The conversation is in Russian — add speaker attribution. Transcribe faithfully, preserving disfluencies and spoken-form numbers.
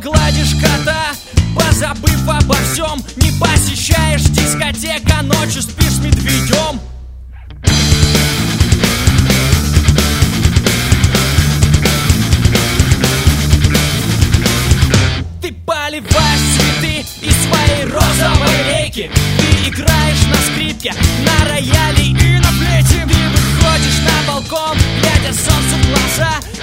Speaker 1: гладишь кота, позабыв обо всем. Не посещаешь дискотек, а ночью спишь с медведем. Ты поливаешь цветы из своей розовой рейки. Ты играешь на скрипке, на рояле и на флейте. Ты выходишь на балкон, глядя солнцу в глаза,